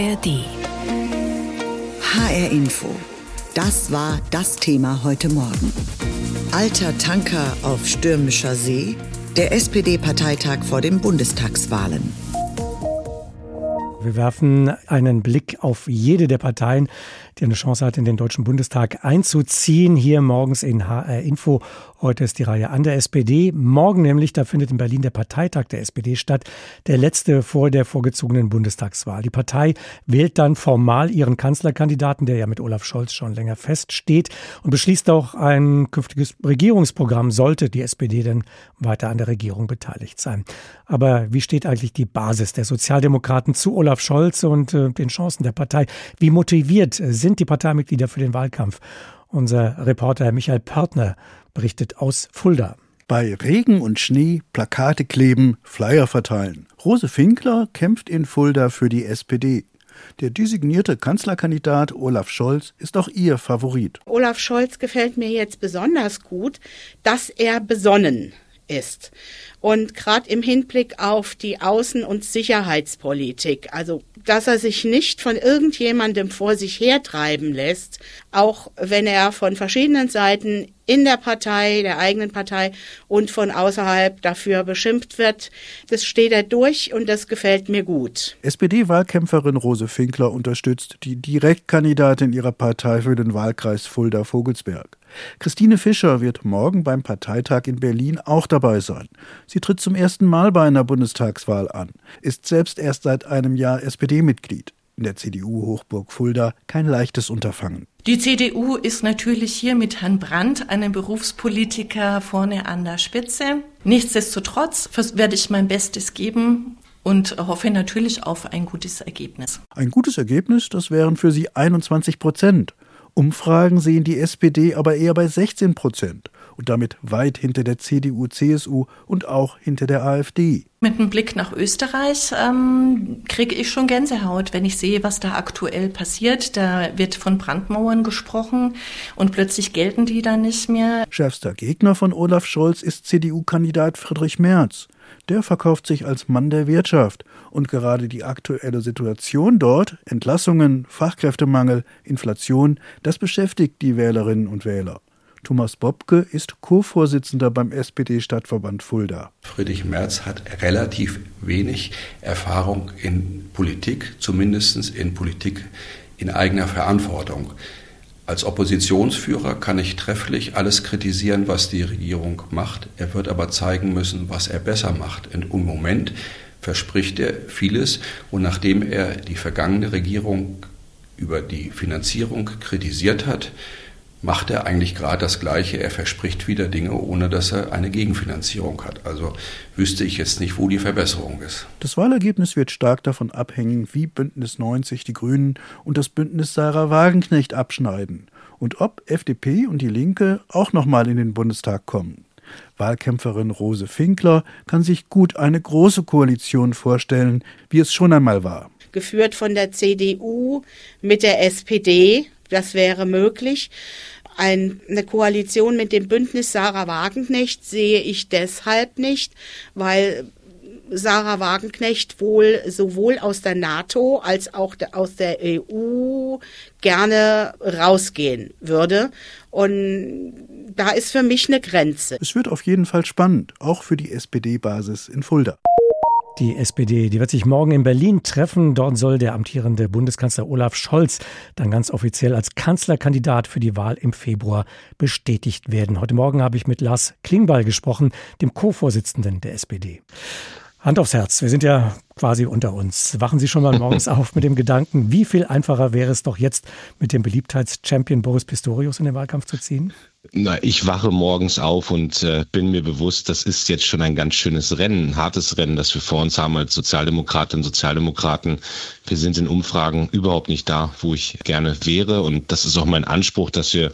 ARD. HR Info. Das war das Thema heute Morgen. Alter Tanker auf stürmischer See, der SPD-Parteitag vor den Bundestagswahlen. Wir werfen einen Blick auf jede der Parteien, die eine Chance hat, in den Deutschen Bundestag einzuziehen. Hier morgens in HR Info. Heute ist die Reihe an der SPD. Morgen nämlich, da findet in Berlin der Parteitag der SPD statt. Der letzte vor der vorgezogenen Bundestagswahl. Die Partei wählt dann formal ihren Kanzlerkandidaten, der ja mit Olaf Scholz schon länger feststeht, und beschließt auch ein künftiges Regierungsprogramm, sollte die SPD denn weiter an der Regierung beteiligt sein. Aber wie steht eigentlich die Basis der Sozialdemokraten zu Olaf Scholz und den Chancen der Partei? Wie motiviert sind die Parteimitglieder für den Wahlkampf? Unser Reporter Michael Pörtner berichtet aus Fulda. Bei Regen und Schnee Plakate kleben, Flyer verteilen. Rose Finkler kämpft in Fulda für die SPD. Der designierte Kanzlerkandidat Olaf Scholz ist auch ihr Favorit. Olaf Scholz gefällt mir jetzt besonders gut, dass er besonnen ist. Und gerade im Hinblick auf die Außen- und Sicherheitspolitik, also dass er sich nicht von irgendjemandem vor sich hertreiben lässt, auch wenn er von verschiedenen Seiten in der Partei, der eigenen Partei und von außerhalb dafür beschimpft wird. Das steht er durch und das gefällt mir gut. SPD-Wahlkämpferin Rose Finkler unterstützt die Direktkandidatin ihrer Partei für den Wahlkreis Fulda-Vogelsberg. Christine Fischer wird morgen beim Parteitag in Berlin auch dabei sein. Sie tritt zum ersten Mal bei einer Bundestagswahl an, ist selbst erst seit einem Jahr SPD-Mitglied. In der CDU-Hochburg Fulda kein leichtes Unterfangen. Die CDU ist natürlich hier mit Herrn Brandt, einem Berufspolitiker, vorne an der Spitze. Nichtsdestotrotz werde ich mein Bestes geben und hoffe natürlich auf ein gutes Ergebnis. Ein gutes Ergebnis, das wären für Sie 21%. Umfragen sehen die SPD aber eher bei 16% und damit weit hinter der CDU, CSU und auch hinter der AfD. Mit einem Blick nach Österreich kriege ich schon Gänsehaut, wenn ich sehe, was da aktuell passiert. Da wird von Brandmauern gesprochen und plötzlich gelten die dann nicht mehr. Schärfster Gegner von Olaf Scholz ist CDU-Kandidat Friedrich Merz. Der verkauft sich als Mann der Wirtschaft. Und gerade die aktuelle Situation dort, Entlassungen, Fachkräftemangel, Inflation, das beschäftigt die Wählerinnen und Wähler. Thomas Bobke ist Co-Vorsitzender beim SPD-Stadtverband Fulda. Friedrich Merz hat relativ wenig Erfahrung in Politik, zumindest in Politik in eigener Verantwortung. Als Oppositionsführer kann ich trefflich alles kritisieren, was die Regierung macht. Er wird aber zeigen müssen, was er besser macht. Und im Moment verspricht er vieles. Und nachdem er die vergangene Regierung über die Finanzierung kritisiert hat, macht er eigentlich gerade das Gleiche. Er verspricht wieder Dinge, ohne dass er eine Gegenfinanzierung hat. Also wüsste ich jetzt nicht, wo die Verbesserung ist. Das Wahlergebnis wird stark davon abhängen, wie Bündnis 90, die Grünen und das Bündnis Sarah Wagenknecht abschneiden. Und ob FDP und die Linke auch nochmal in den Bundestag kommen. Wahlkämpferin Rose Finkler kann sich gut eine große Koalition vorstellen, wie es schon einmal war. Geführt von der CDU mit der SPD, das wäre möglich. Eine Koalition mit dem Bündnis Sarah Wagenknecht sehe ich deshalb nicht, weil Sarah Wagenknecht wohl sowohl aus der NATO als auch aus der EU gerne rausgehen würde. Und da ist für mich eine Grenze. Es wird auf jeden Fall spannend, auch für die SPD-Basis in Fulda. Die SPD, die wird sich morgen in Berlin treffen. Dort soll der amtierende Bundeskanzler Olaf Scholz dann ganz offiziell als Kanzlerkandidat für die Wahl im Februar bestätigt werden. Heute Morgen habe ich mit Lars Klingbeil gesprochen, dem Co-Vorsitzenden der SPD. Hand aufs Herz, wir sind ja quasi unter uns. Wachen Sie schon mal morgens auf mit dem Gedanken, wie viel einfacher wäre es doch jetzt, mit dem Beliebtheitschampion Boris Pistorius in den Wahlkampf zu ziehen? Na, ich wache morgens auf und bin mir bewusst, das ist jetzt schon ein ganz schönes Rennen, ein hartes Rennen, das wir vor uns haben als Sozialdemokratinnen und Sozialdemokraten. Wir sind in Umfragen überhaupt nicht da, wo ich gerne wäre. Und das ist auch mein Anspruch, dass wir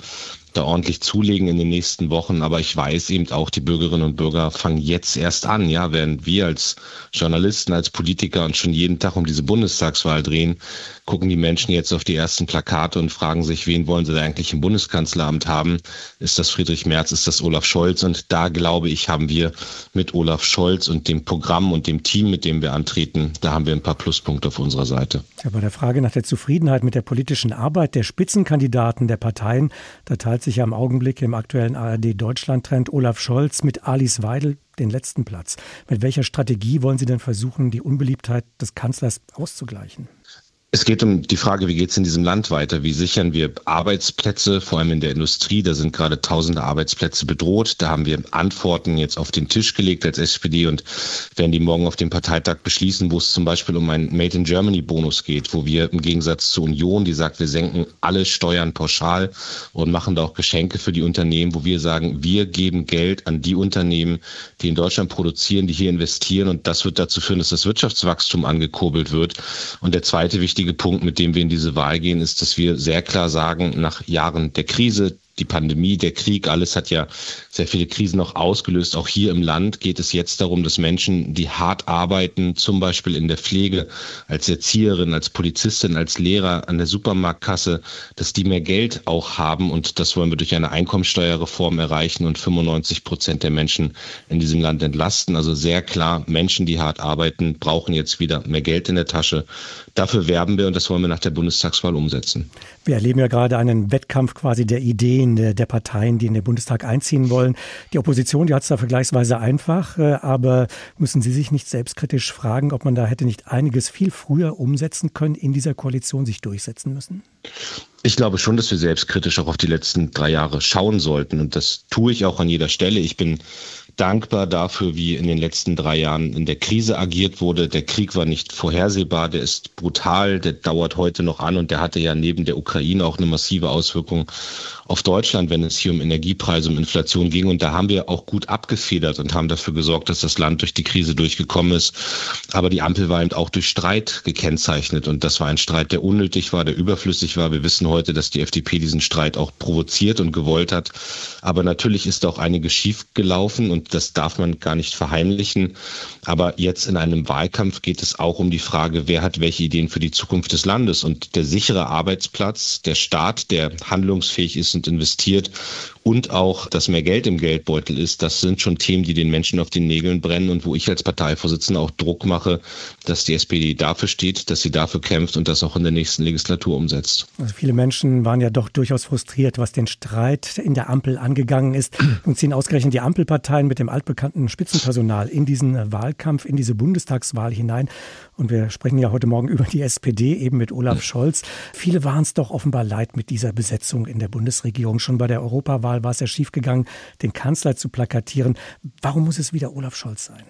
da ordentlich zulegen in den nächsten Wochen. Aber ich weiß eben auch, die Bürgerinnen und Bürger fangen jetzt erst an. Ja, während wir als Journalisten, als Politiker uns schon jeden Tag um diese Bundestagswahl drehen, gucken die Menschen jetzt auf die ersten Plakate und fragen sich, wen wollen sie da eigentlich im Bundeskanzleramt haben? Ist das Friedrich Merz? Ist das Olaf Scholz? Und da, glaube ich, haben wir mit Olaf Scholz und dem Programm und dem Team, mit dem wir antreten, da haben wir ein paar Pluspunkte auf unserer Seite. Ja, bei der Frage nach der Zufriedenheit mit der politischen Arbeit der Spitzenkandidaten der Parteien, da teilt sich ja im Augenblick im aktuellen ARD-Deutschland-Trend Olaf Scholz mit Alice Weidel den letzten Platz. Mit welcher Strategie wollen Sie denn versuchen, die Unbeliebtheit des Kanzlers auszugleichen? Es geht um die Frage, wie geht es in diesem Land weiter? Wie sichern wir Arbeitsplätze, vor allem in der Industrie? Da sind gerade tausende Arbeitsplätze bedroht. Da haben wir Antworten jetzt auf den Tisch gelegt als SPD und werden die morgen auf dem Parteitag beschließen, wo es zum Beispiel um einen Made in Germany Bonus geht, wo wir im Gegensatz zur Union, die sagt, wir senken alle Steuern pauschal und machen da auch Geschenke für die Unternehmen, wo wir sagen, wir geben Geld an die Unternehmen, die in Deutschland produzieren, die hier investieren, und das wird dazu führen, dass das Wirtschaftswachstum angekurbelt wird. Und der zweite wichtige Punkt, mit dem wir in diese Wahl gehen, ist, dass wir sehr klar sagen, nach Jahren der Krise, die Pandemie, der Krieg, alles hat ja sehr viele Krisen auch ausgelöst. Auch hier im Land geht es jetzt darum, dass Menschen, die hart arbeiten, zum Beispiel in der Pflege, als Erzieherin, als Polizistin, als Lehrer, an der Supermarktkasse, dass die mehr Geld auch haben. Und das wollen wir durch eine Einkommensteuerreform erreichen und 95% der Menschen in diesem Land entlasten. Also sehr klar, Menschen, die hart arbeiten, brauchen jetzt wieder mehr Geld in der Tasche. Dafür werben wir und das wollen wir nach der Bundestagswahl umsetzen. Wir erleben ja gerade einen Wettkampf quasi der Ideen der Parteien, die in den Bundestag einziehen wollen. Die Opposition, die hat es da vergleichsweise einfach, aber müssen Sie sich nicht selbstkritisch fragen, ob man da hätte nicht einiges viel früher umsetzen können, in dieser Koalition sich durchsetzen müssen? Ich glaube schon, dass wir selbstkritisch auch auf die letzten 3 Jahre schauen sollten, und das tue ich auch an jeder Stelle. Ich bin dankbar dafür, wie in den letzten 3 Jahren in der Krise agiert wurde. Der Krieg war nicht vorhersehbar, der ist brutal, der dauert heute noch an und der hatte ja neben der Ukraine auch eine massive Auswirkung auf Deutschland, wenn es hier um Energiepreise, um Inflation ging. Und da haben wir auch gut abgefedert und haben dafür gesorgt, dass das Land durch die Krise durchgekommen ist. Aber die Ampel war eben auch durch Streit gekennzeichnet. Und das war ein Streit, der unnötig war, der überflüssig war. Wir wissen heute, dass die FDP diesen Streit auch provoziert und gewollt hat. Aber natürlich ist auch einiges schief gelaufen und das darf man gar nicht verheimlichen. Aber jetzt in einem Wahlkampf geht es auch um die Frage, wer hat welche Ideen für die Zukunft des Landes. Und der sichere Arbeitsplatz, der Staat, der handlungsfähig ist und investiert, und auch, dass mehr Geld im Geldbeutel ist, das sind schon Themen, die den Menschen auf den Nägeln brennen und wo ich als Parteivorsitzender auch Druck mache, dass die SPD dafür steht, dass sie dafür kämpft und das auch in der nächsten Legislatur umsetzt. Also viele Menschen waren ja doch durchaus frustriert, was den Streit in der Ampel angegangen ist, und ziehen ausgerechnet die Ampelparteien mit dem altbekannten Spitzenpersonal in diesen Wahlkampf, in diese Bundestagswahl hinein. Und wir sprechen ja heute Morgen über die SPD, eben mit Olaf Scholz. Viele waren es doch offenbar leid mit dieser Besetzung in der Bundesregierung. Schon bei der Europawahl war es ja schiefgegangen, den Kanzler zu plakatieren. Warum muss es wieder Olaf Scholz sein?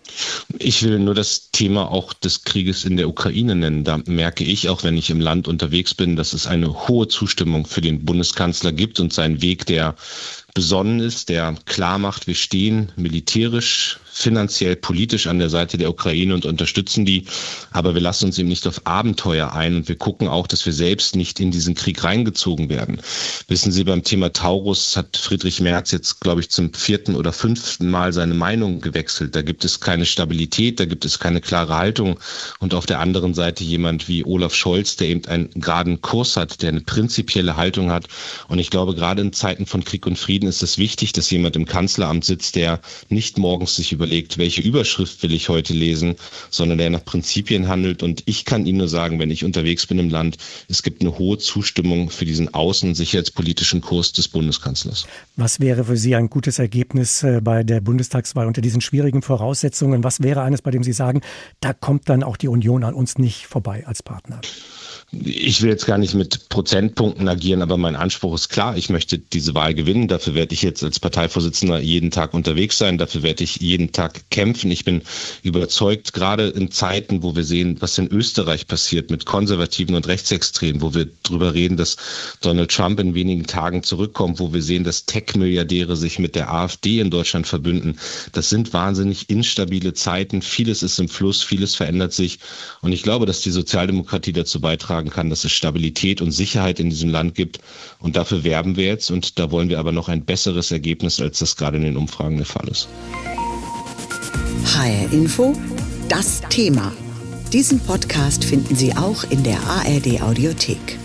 Ich will nur das Thema auch des Krieges in der Ukraine nennen. Da merke ich, auch wenn ich im Land unterwegs bin, dass es eine hohe Zustimmung für den Bundeskanzler gibt und seinen Weg, der besonnen ist, der klar macht, wir stehen militärisch, finanziell, politisch an der Seite der Ukraine und unterstützen die. Aber wir lassen uns eben nicht auf Abenteuer ein und wir gucken auch, dass wir selbst nicht in diesen Krieg reingezogen werden. Wissen Sie, beim Thema Taurus hat Friedrich Merz jetzt, glaube ich, zum 4. oder 5. Mal seine Meinung gewechselt. Da gibt es keine Stabilität, da gibt es keine klare Haltung. Und auf der anderen Seite jemand wie Olaf Scholz, der eben einen geraden Kurs hat, der eine prinzipielle Haltung hat. Und ich glaube, gerade in Zeiten von Krieg und Frieden ist es wichtig, dass jemand im Kanzleramt sitzt, der nicht morgens sich überlegt, welche Überschrift will ich heute lesen, sondern der nach Prinzipien handelt. Und ich kann Ihnen nur sagen, wenn ich unterwegs bin im Land, es gibt eine hohe Zustimmung für diesen außen- und sicherheitspolitischen Kurs des Bundeskanzlers. Was wäre für Sie ein gutes Ergebnis bei der Bundestagswahl unter diesen schwierigen Voraussetzungen? Was wäre eines, bei dem Sie sagen, da kommt dann auch die Union an uns nicht vorbei als Partner? Ich will jetzt gar nicht mit Prozentpunkten agieren, aber mein Anspruch ist klar. Ich möchte diese Wahl gewinnen. Dafür werde ich jetzt als Parteivorsitzender jeden Tag unterwegs sein. Dafür werde ich jeden Tag kämpfen. Ich bin überzeugt, gerade in Zeiten, wo wir sehen, was in Österreich passiert mit Konservativen und Rechtsextremen, wo wir darüber reden, dass Donald Trump in wenigen Tagen zurückkommt, wo wir sehen, dass Tech-Milliardäre sich mit der AfD in Deutschland verbünden. Das sind wahnsinnig instabile Zeiten. Vieles ist im Fluss, vieles verändert sich. Und ich glaube, dass die Sozialdemokratie dazu beitragen beitragen kann, dass es Stabilität und Sicherheit in diesem Land gibt. Und dafür werben wir jetzt. Und da wollen wir aber noch ein besseres Ergebnis, als das gerade in den Umfragen der Fall ist. HR Info, das Thema. Diesen Podcast finden Sie auch in der ARD Audiothek.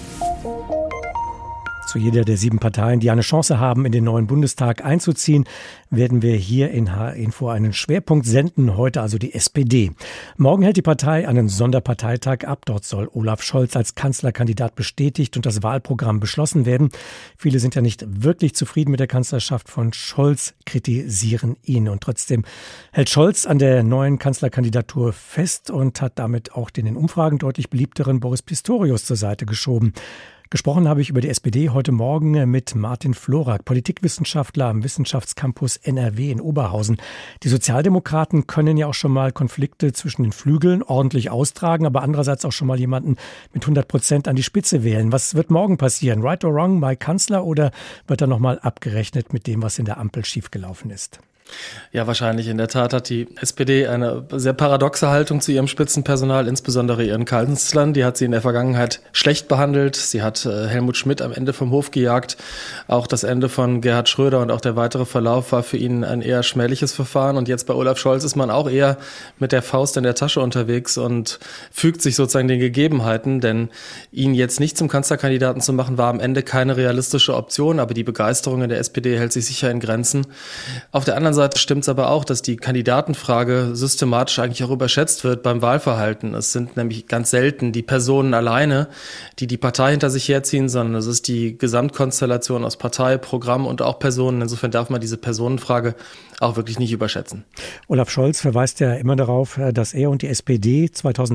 Zu jeder der 7 Parteien, die eine Chance haben, in den neuen Bundestag einzuziehen, werden wir hier in HR Info einen Schwerpunkt senden, heute also die SPD. Morgen hält die Partei einen Sonderparteitag ab. Dort soll Olaf Scholz als Kanzlerkandidat bestätigt und das Wahlprogramm beschlossen werden. Viele sind ja nicht wirklich zufrieden mit der Kanzlerschaft von Scholz, kritisieren ihn. Und trotzdem hält Scholz an der neuen Kanzlerkandidatur fest und hat damit auch den in Umfragen deutlich beliebteren Boris Pistorius zur Seite geschoben. Gesprochen habe ich über die SPD heute Morgen mit Martin Florak, Politikwissenschaftler am Wissenschaftscampus NRW in Oberhausen. Die Sozialdemokraten können ja auch schon mal Konflikte zwischen den Flügeln ordentlich austragen, aber andererseits auch schon mal jemanden mit 100% an die Spitze wählen. Was wird morgen passieren? Right or wrong, my Kanzler, oder wird da nochmal abgerechnet mit dem, was in der Ampel schiefgelaufen ist? Ja, wahrscheinlich. In der Tat hat die SPD eine sehr paradoxe Haltung zu ihrem Spitzenpersonal, insbesondere ihren Kanzlern. Die hat sie in der Vergangenheit schlecht behandelt. Sie hat Helmut Schmidt am Ende vom Hof gejagt. Auch das Ende von Gerhard Schröder und auch der weitere Verlauf war für ihn ein eher schmähliches Verfahren. Und jetzt bei Olaf Scholz ist man auch eher mit der Faust in der Tasche unterwegs und fügt sich sozusagen den Gegebenheiten. Denn ihn jetzt nicht zum Kanzlerkandidaten zu machen, war am Ende keine realistische Option. Aber die Begeisterung in der SPD hält sich sicher in Grenzen. Auf der anderen Seite stimmt es aber auch, dass die Kandidatenfrage systematisch eigentlich auch überschätzt wird beim Wahlverhalten. Es sind nämlich ganz selten die Personen alleine, die die Partei hinter sich herziehen, sondern es ist die Gesamtkonstellation aus Partei, Programm und auch Personen. Insofern darf man diese Personenfrage auch wirklich nicht überschätzen. Olaf Scholz verweist ja immer darauf, dass er und die SPD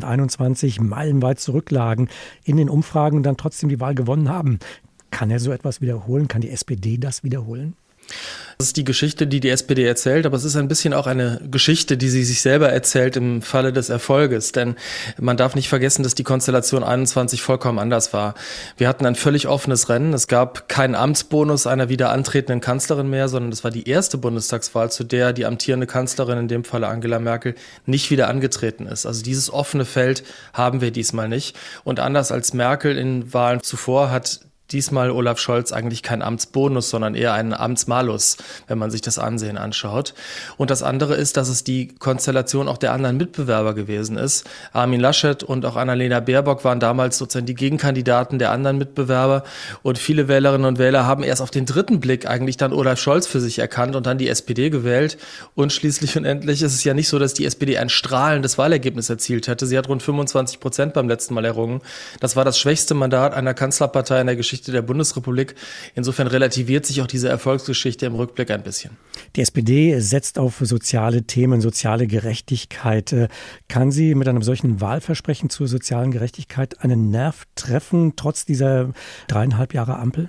2021 meilenweit zurücklagen in den Umfragen und dann trotzdem die Wahl gewonnen haben. Kann er so etwas wiederholen? Kann die SPD das wiederholen? Das ist die Geschichte, die die SPD erzählt, aber es ist ein bisschen auch eine Geschichte, die sie sich selber erzählt im Falle des Erfolges. Denn man darf nicht vergessen, dass die Konstellation 21 vollkommen anders war. Wir hatten ein völlig offenes Rennen. Es gab keinen Amtsbonus einer wieder antretenden Kanzlerin mehr, sondern es war die erste Bundestagswahl, zu der die amtierende Kanzlerin, in dem Falle Angela Merkel, nicht wieder angetreten ist. Also dieses offene Feld haben wir diesmal nicht. Und anders als Merkel in Wahlen zuvor hat diesmal Olaf Scholz eigentlich kein Amtsbonus, sondern eher einen Amtsmalus, wenn man sich das Ansehen anschaut. Und das andere ist, dass es die Konstellation auch der anderen Mitbewerber gewesen ist. Armin Laschet und auch Annalena Baerbock waren damals sozusagen die Gegenkandidaten der anderen Mitbewerber. Und viele Wählerinnen und Wähler haben erst auf den dritten Blick eigentlich dann Olaf Scholz für sich erkannt und dann die SPD gewählt. Und schließlich und endlich ist es ja nicht so, dass die SPD ein strahlendes Wahlergebnis erzielt hätte. Sie hat rund 25% beim letzten Mal errungen. Das war das schwächste Mandat einer Kanzlerpartei in der Geschichte der Bundesrepublik. Insofern relativiert sich auch diese Erfolgsgeschichte im Rückblick ein bisschen. Die SPD setzt auf soziale Themen, soziale Gerechtigkeit. Kann sie mit einem solchen Wahlversprechen zur sozialen Gerechtigkeit einen Nerv treffen, trotz dieser 3,5 Jahre Ampel?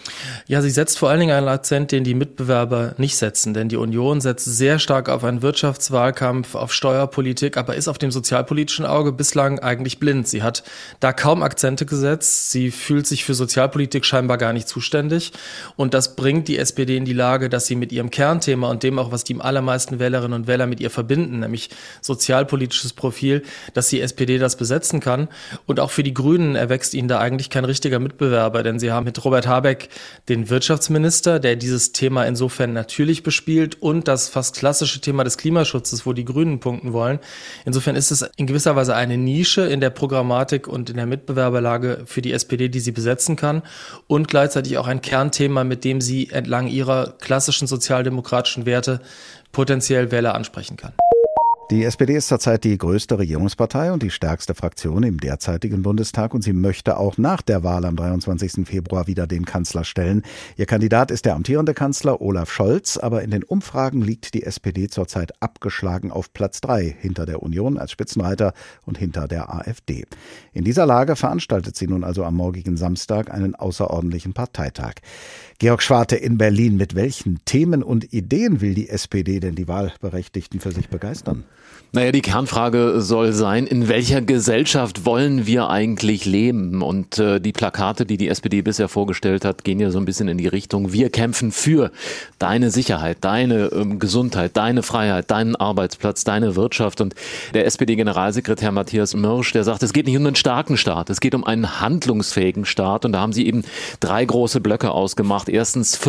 Ja, sie setzt vor allen Dingen einen Akzent, den die Mitbewerber nicht setzen, denn die Union setzt sehr stark auf einen Wirtschaftswahlkampf, auf Steuerpolitik, aber ist auf dem sozialpolitischen Auge bislang eigentlich blind. Sie hat da kaum Akzente gesetzt, sie fühlt sich für Sozialpolitik scheinbar gar nicht zuständig und das bringt die SPD in die Lage, dass sie mit ihrem Kernthema und dem auch, was die allermeisten Wählerinnen und Wähler mit ihr verbinden, nämlich sozialpolitisches Profil, dass die SPD das besetzen kann und auch für die Grünen erwächst ihnen da eigentlich kein richtiger Mitbewerber, denn sie haben mit Robert Habeck den Wirtschaftsminister, der dieses Thema insofern natürlich bespielt und das fast klassische Thema des Klimaschutzes, wo die Grünen punkten wollen. Insofern ist es in gewisser Weise eine Nische in der Programmatik und in der Mitbewerberlage für die SPD, die sie besetzen kann und gleichzeitig auch ein Kernthema, mit dem sie entlang ihrer klassischen sozialdemokratischen Werte potenziell Wähler ansprechen kann. Die SPD ist zurzeit die größte Regierungspartei und die stärkste Fraktion im derzeitigen Bundestag und sie möchte auch nach der Wahl am 23. Februar wieder den Kanzler stellen. Ihr Kandidat ist der amtierende Kanzler Olaf Scholz, aber in den Umfragen liegt die SPD zurzeit abgeschlagen auf Platz 3 hinter der Union als Spitzenreiter und hinter der AfD. In dieser Lage veranstaltet sie nun also am morgigen Samstag einen außerordentlichen Parteitag. Georg Schwarte in Berlin, mit welchen Themen und Ideen will die SPD denn die Wahlberechtigten für sich begeistern? Naja, die Kernfrage soll sein, in welcher Gesellschaft wollen wir eigentlich leben? Und die Plakate, die die SPD bisher vorgestellt hat, gehen ja so ein bisschen in die Richtung, wir kämpfen für deine Sicherheit, deine Gesundheit, deine Freiheit, deinen Arbeitsplatz, deine Wirtschaft. Und der SPD-Generalsekretär Matthias Mirsch, der sagt, es geht nicht um einen starken Staat, es geht um einen handlungsfähigen Staat. Und da haben sie eben 3 große Blöcke ausgemacht. Erstens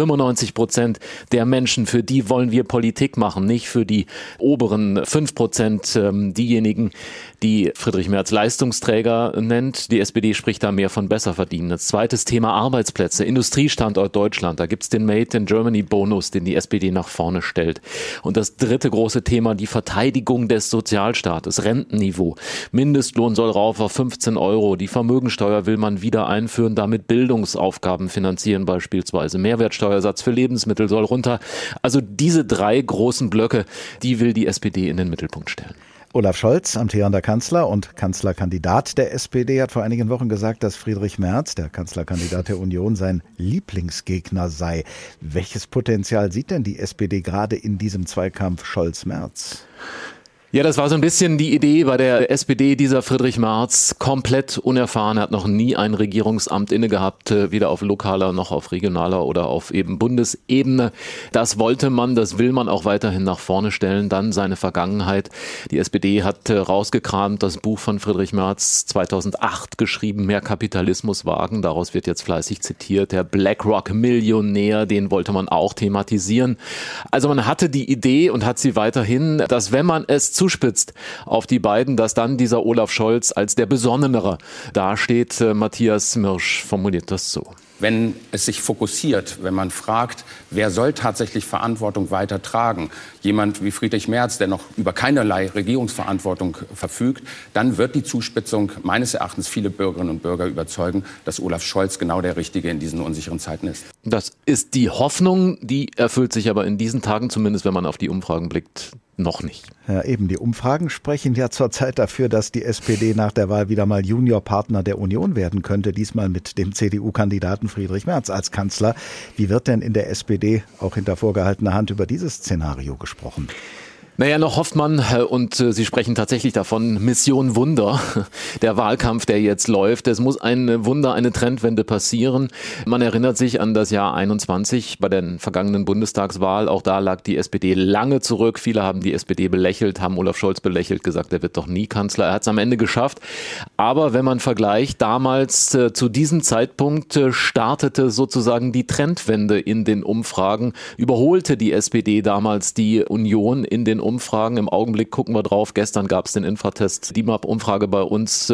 95% der Menschen, für die wollen wir Politik machen, nicht für die oberen 5%. Diejenigen, die Friedrich Merz Leistungsträger nennt. Die SPD spricht da mehr von Besserverdienen. Das zweites Thema Arbeitsplätze, Industriestandort Deutschland. Da gibt es den Made in Germany Bonus, den die SPD nach vorne stellt. Und das dritte große Thema, die Verteidigung des Sozialstaates, Rentenniveau. Mindestlohn soll rauf auf 15 €. Die Vermögensteuer will man wieder einführen, damit Bildungsaufgaben finanzieren beispielsweise. Mehrwertsteuersatz für Lebensmittel soll runter. Also diese 3 großen Blöcke, die will die SPD in den Mittelpunkt stellen. Olaf Scholz, amtierender Kanzler und Kanzlerkandidat der SPD, hat vor einigen Wochen gesagt, dass Friedrich Merz, der Kanzlerkandidat der Union, sein Lieblingsgegner sei. Welches Potenzial sieht denn die SPD gerade in diesem Zweikampf Scholz-Merz? Ja, das war so ein bisschen die Idee bei der SPD, dieser Friedrich Merz, komplett unerfahren, er hat noch nie ein Regierungsamt inne gehabt, weder auf lokaler noch auf regionaler oder auf eben Bundesebene. Das wollte man, das will man auch weiterhin nach vorne stellen. Dann seine Vergangenheit. Die SPD hat rausgekramt, das Buch von Friedrich Merz 2008 geschrieben, Mehr Kapitalismus wagen. Daraus wird jetzt fleißig zitiert. Der BlackRock-Millionär, den wollte man auch thematisieren. Also man hatte die Idee und hat sie weiterhin, dass wenn man es zuspitzt auf die beiden, dass dann dieser Olaf Scholz als der Besonnenere dasteht. Matthias Mirsch formuliert das so. Wenn es sich fokussiert, wenn man fragt, wer soll tatsächlich Verantwortung weitertragen, jemand wie Friedrich Merz, der noch über keinerlei Regierungsverantwortung verfügt, dann wird die Zuspitzung meines Erachtens viele Bürgerinnen und Bürger überzeugen, dass Olaf Scholz genau der Richtige in diesen unsicheren Zeiten ist. Das ist die Hoffnung, die erfüllt sich aber in diesen Tagen, zumindest wenn man auf die Umfragen blickt, noch nicht. Ja, eben, die Umfragen sprechen ja zurzeit dafür, dass die SPD nach der Wahl wieder mal Juniorpartner der Union werden könnte, diesmal mit dem CDU-Kandidaten Friedrich Merz als Kanzler. Wie wird denn in der SPD auch hinter vorgehaltener Hand über dieses Szenario gesprochen? Naja, noch hofft man, und Sie sprechen tatsächlich davon, Mission Wunder, der Wahlkampf, der jetzt läuft. Es muss ein Wunder, eine Trendwende passieren. Man erinnert sich an das Jahr 21 bei der vergangenen Bundestagswahl. Auch da lag die SPD lange zurück. Viele haben die SPD belächelt, haben Olaf Scholz belächelt, gesagt, er wird doch nie Kanzler. Er hat es am Ende geschafft. Aber wenn man vergleicht, damals zu diesem Zeitpunkt startete sozusagen die Trendwende in den Umfragen, überholte die SPD damals die Union in den Umfragen. Im Augenblick gucken wir drauf. Gestern gab es den Infratest DIMAP-Umfrage bei uns.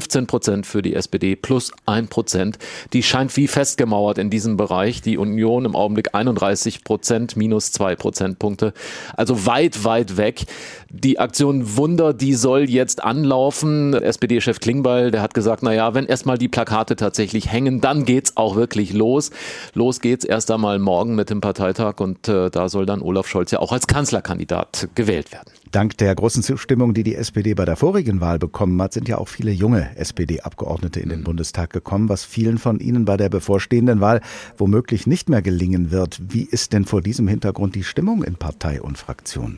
15% für die SPD plus 1%. Die scheint wie festgemauert in diesem Bereich. Die Union im Augenblick 31%, minus 2 Prozentpunkte. Also weit, weit weg. Die Aktion Wunder, die soll jetzt anlaufen. SPD-Chef Klingbeil, der hat gesagt, naja, wenn erstmal die Plakate tatsächlich hängen, dann geht's auch wirklich los. Los geht's erst einmal morgen mit dem Parteitag und da soll dann Olaf Scholz ja auch als Kanzlerkandidat gewählt werden. Dank der großen Zustimmung, die die SPD bei der vorigen Wahl bekommen hat, sind ja auch viele junge SPD-Abgeordnete in den Bundestag gekommen, was vielen von ihnen bei der bevorstehenden Wahl womöglich nicht mehr gelingen wird. Wie ist denn vor diesem Hintergrund die Stimmung in Partei und Fraktion?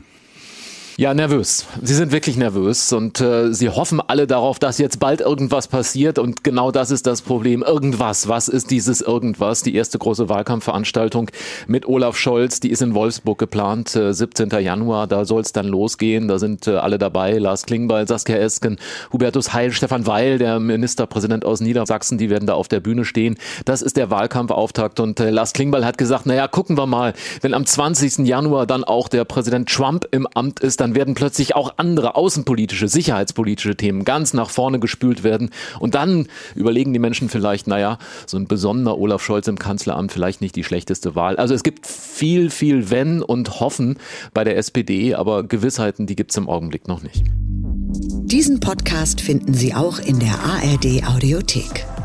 Ja, nervös. Sie sind wirklich nervös und sie hoffen alle darauf, dass jetzt bald irgendwas passiert und genau das ist das Problem. Irgendwas. Was ist dieses Irgendwas? Die erste große Wahlkampfveranstaltung mit Olaf Scholz, die ist in Wolfsburg geplant, 17. Januar, da soll es dann losgehen. Da sind alle dabei, Lars Klingbeil, Saskia Esken, Hubertus Heil, Stefan Weil, der Ministerpräsident aus Niedersachsen, die werden da auf der Bühne stehen. Das ist der Wahlkampfauftakt und Lars Klingbeil hat gesagt, naja, gucken wir mal, wenn am 20. Januar dann auch der Präsident Trump im Amt ist, dann werden plötzlich auch andere außenpolitische, sicherheitspolitische Themen ganz nach vorne gespült werden. Und dann überlegen die Menschen vielleicht, naja, so ein besonderer Olaf Scholz im Kanzleramt vielleicht nicht die schlechteste Wahl. Also es gibt viel, viel Wenn und Hoffen bei der SPD, aber Gewissheiten, die gibt es im Augenblick noch nicht. Diesen Podcast finden Sie auch in der ARD Audiothek.